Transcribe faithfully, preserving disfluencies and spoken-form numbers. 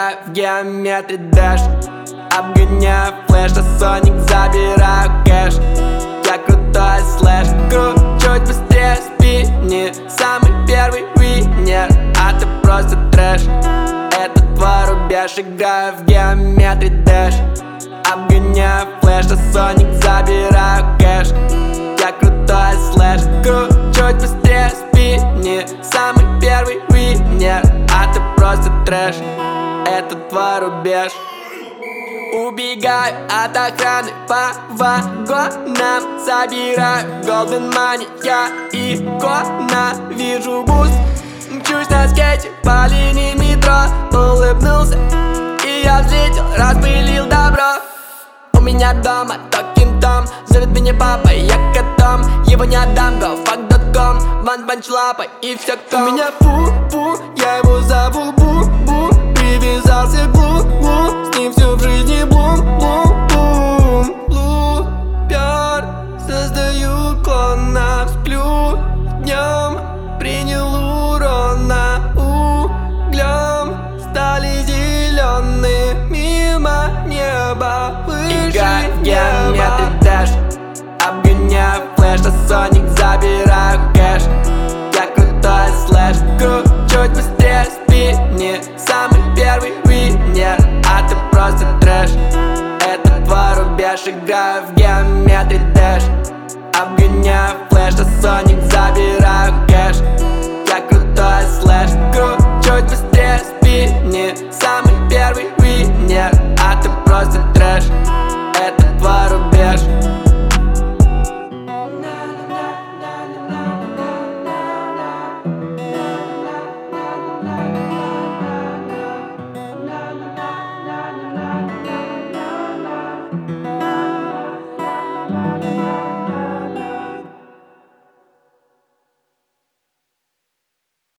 Играю в геометрии дэш, обгоняю флэш, а Соник забираю кэш. Я крутой слэш, кручусь быстрее спини. Самый первый винер, а ты просто трэш. Это твой рубеж. Играю в геометрии дэш, обгоняю флэш, а Соник забираю кэш. Я крутой слэш, кручусь быстрее спини. Самый первый винер, а ты просто трэш. Это твой рубеж. Убегаю от охраны по вагонам, забираю golden money, я икона. Вижу буст, мчусь на скейте по линии метро. Улыбнулся, и я взлетел, распылил добро. У меня дома Talking Tom, зовет меня папа, я котом. Его не отдам, go fuck dot com, ван панч лапой и все. У меня фу-фу, я его зову Бу-Бу. Привязал